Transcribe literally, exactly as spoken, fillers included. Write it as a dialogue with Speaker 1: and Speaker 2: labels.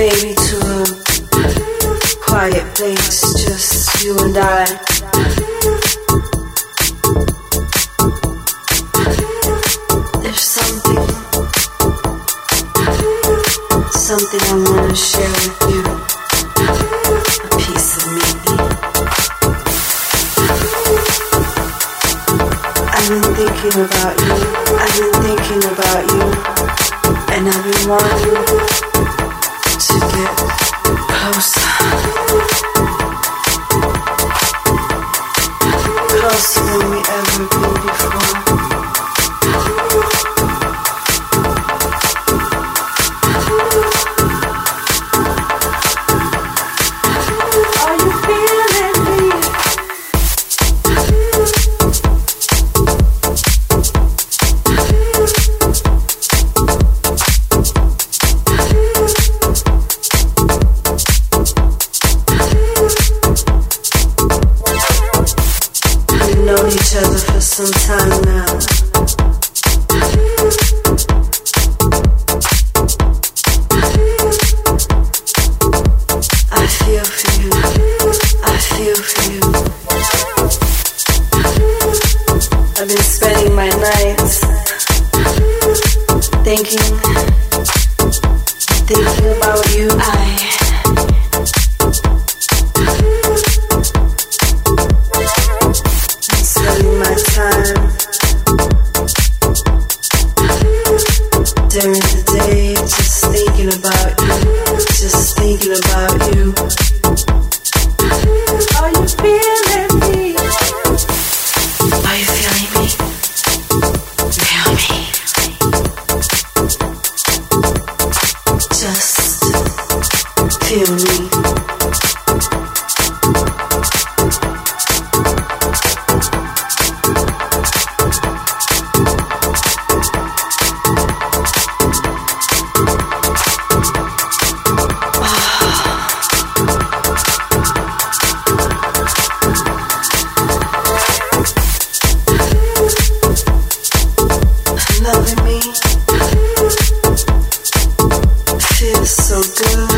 Speaker 1: Maybe to a quiet place, just you and I. There's something, something I want to share with you. A piece of me. I've been thinking about you. I've been thinking about you. And I've been wanting to get closer. Closer than we ever been before. Are you feeling me? We've known each other for some time now. I feel for you. I feel for you. I've been spending my nights thinking, thinking about you. I I'm spending my time during the day just thinking about you, just thinking about you. Are you feeling me? Are you feeling me? Feel me. Just feel me. Loving me feels so good.